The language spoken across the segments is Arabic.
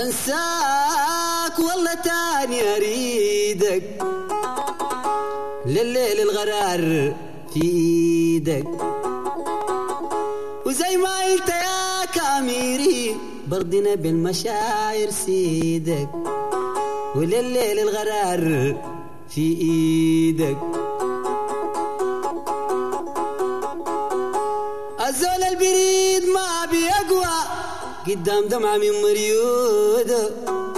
أنساك والله تاني أريدك، لليل الغرار في إيدك، وزي ما قلت يا كاميري برضنا بالمشاعر سيدك، ولليل الغرار في إيدك. الزول البريد ما بيقوى قدام دمعة من مريوده،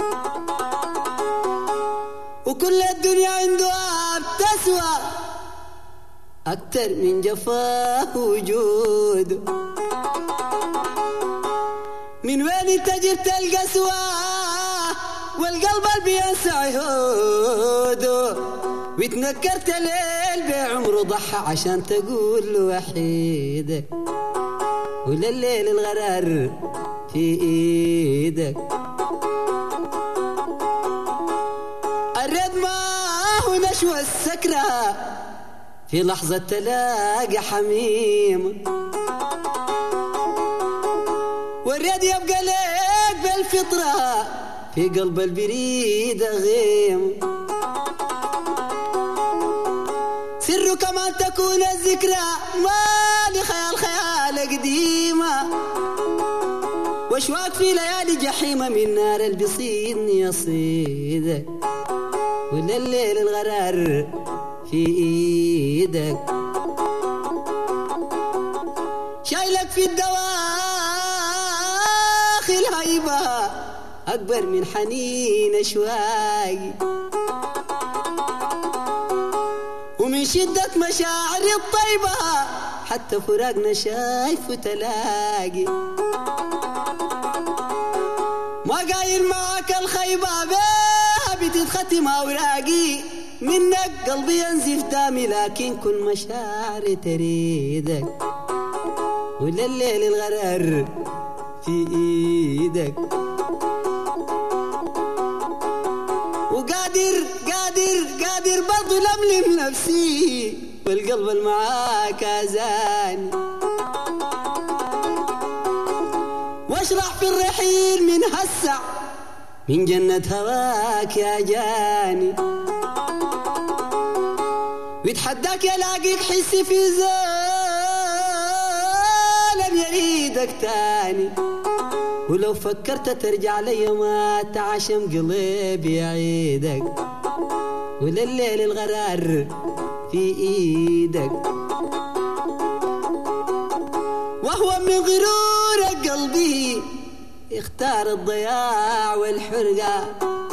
وكل الدنيا عنده بتسوى أكتر من جفاه وجوده. من وين انت جبت القسوة والقلب اللي بينسى عهوده، واتنكرت الليل بعمره ضحى عشان تقول له وحيدك، ولليل الغرار في ايدك. الرد ما هو نشوى السكرة في لحظة تلاقي حميم، والرد يبقى لك بالفطرة في قلب البريد غيم. سره كمان تكون الذكرى ما لخيال خيال قديمة، واشواق في ليالي جحيمة من نار اللي بيصيدني يصيدك، ولليل الغرار في ايدك. شايلك في الدواخل هيبة أكبر من حنين أشواقي، ومن شدة مشاعري الطيبة حتى فراقنا شايف وتلاقي. ما قايل معاك الخيبة بها بتتختم أوراقي، منك قلبي ينزف دامي لكن كل مشاعري تريدك، ولليل الغرار في ايدك. وقادر قادر قادر برضو لملم نفسي والقلب اللي معاك أذاني، واشرح في الرحيل من هسع من جنة هواك يا جاني، ويتحداك يلاقيك حسي في زول يريدك تاني، ولو فكرت ترجع لي ما تعشم قلبي يعيدك، ولليل الغرار في ايدك. وهو من غرورك قلبي اختار الضياع والحرقة،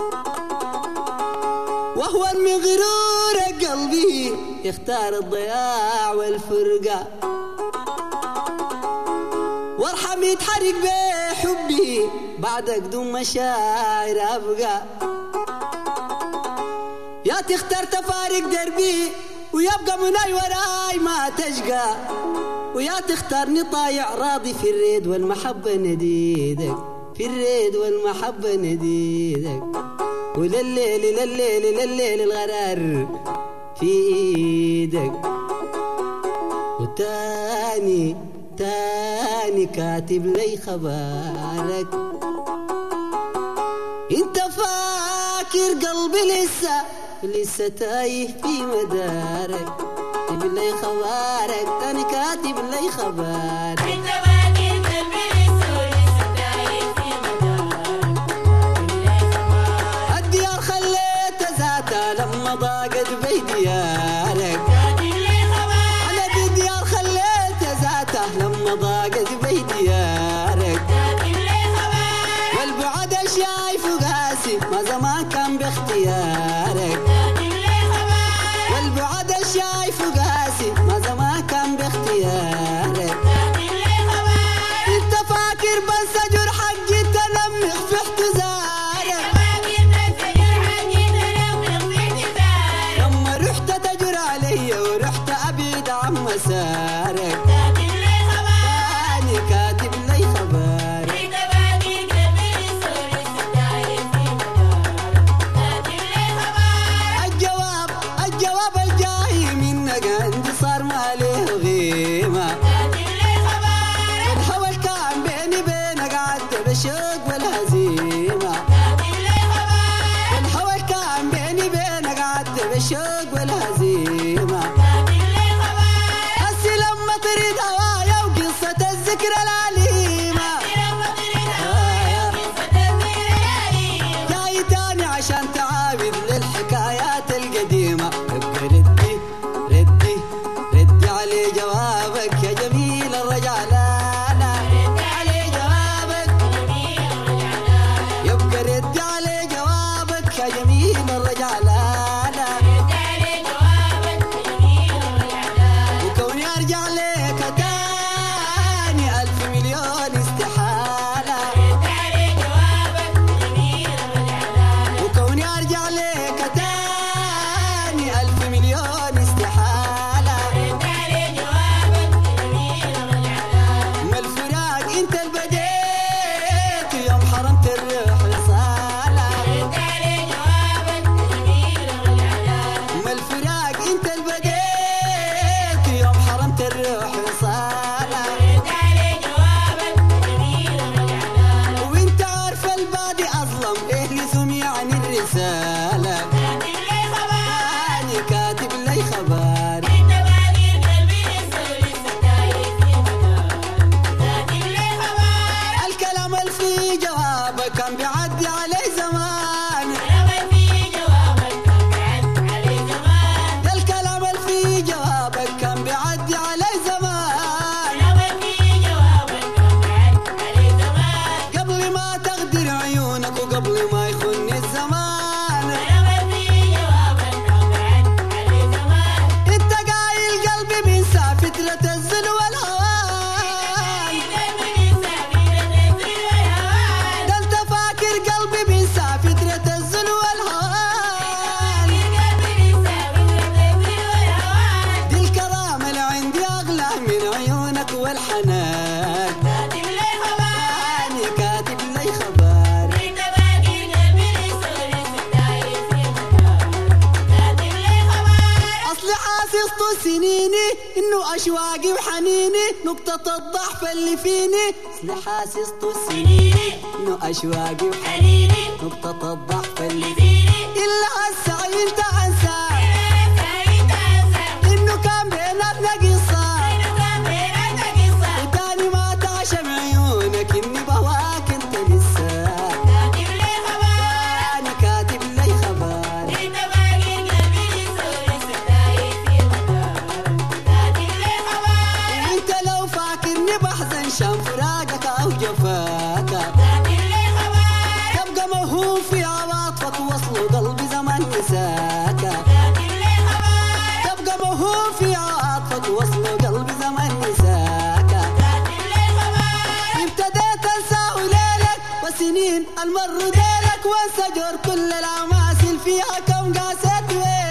وهو من غرورك قلبي اختار الضياع والفرقة، وارحم يتحرق بحبي بعدك دون مشاعر أبقى. يا تختار تفارق دربي ويبقى مناي وراي ما تشقى، ويا تختارني طايع راضي في الريد والمحبة نديدك، في الريد والمحبة نديدك، ولليل لليل لليل الغرار في ايدك. وتاني تاني كاتب لي خبارك، انت فاكر قلبي لسه تايه في مدارك، كاتب لي خبارك تاني كاتب لي خبارك، انت فاكر قلبي لسه تايه في مدارك، كاتب لي خبارك. الديار خليتها ذاتها لما ضاقت بيديارك، كاتب لي خبارك. على الديار خليتها ذاتها لما ضاقت بيديارك، كاتب لي خبارك. والبعد شايفه قاسي ما زمان كان باختيارك، كاتب لي خبارك. والبعد شايفه قاسي ما زمان كان باختيارك، كاتب لي طول سنيني انه اشواقي وحنيني نقطة الضعف اللي فيني اللي حاسس طول سنيني انه اشواقي وحنيني نقطة الضعف اللي فيني الا هسه انت انسى انه كان بيناتنا قصة وتاني ما تعشم عيونك اني بهواك انت لسه كاتب لي خبر انت لو فاكرني بحزن شام فراقك او جفاك تبقى موهوم في عواطفك وصلوا قلبي زمان نساك تبقى موهوم في عواطفك وصلوا قلبي زمان نساك ابتديت انساه ليلك وسنين المر ديلك وانسى جور كل العماسل فيها كم قاسيت وين